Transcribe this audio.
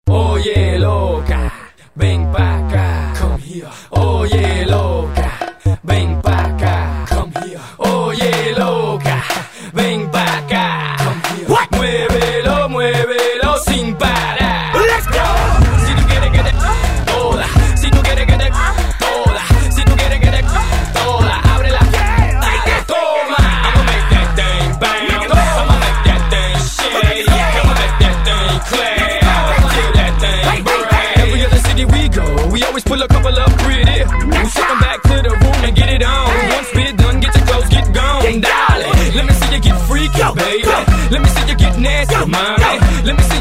Oye loca, ven pa' acá. Come here. Oye loca, ven pa' acá. Come here. Oye loca, ven pa' acá. Come here. What? Muévelo, muévelo sin parar. Let's go. Si tú quieres que te toda, si tú quieres que te toda, si tú quieres que te toda, abre la toma. I'ma make that thing bounce. I'ma make that thing shake. I'ma make that thing clap. Every other city we go, we always pull a couple up pretty. We take them back to the room and get it on. Once we're done, get your clothes, get gone, darling. Let me see you get freaky, baby. Let me see you get nasty, mommy. Let me see